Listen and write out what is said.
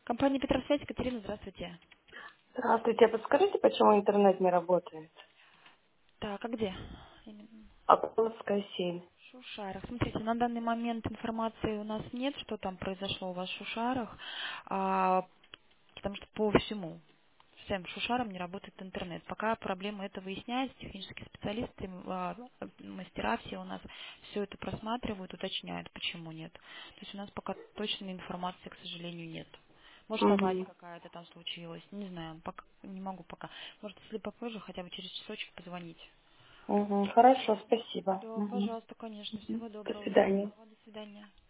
Компания Петросвязь, Екатерина, здравствуйте. Здравствуйте, подскажите, почему интернет не работает? Так, а где? Именно. Аполлонская 7. В Шушарах. Смотрите, на данный момент информации у нас нет, что там произошло у вас в Шушарах, потому что по всем Шушарам не работает интернет. Пока проблема эта выясняется, технические специалисты, мастера все у нас все это просматривают, уточняют, почему нет. То есть у нас пока точной информации, к сожалению, нет. Может, авария Угу. какая-то там случилась, не знаю, пока, не могу пока. Может, если попозже, хотя бы через часочек позвонить. Угу. Хорошо, спасибо. Да, Угу. пожалуйста, конечно. Всего До доброго, всего свидания. доброго. До свидания.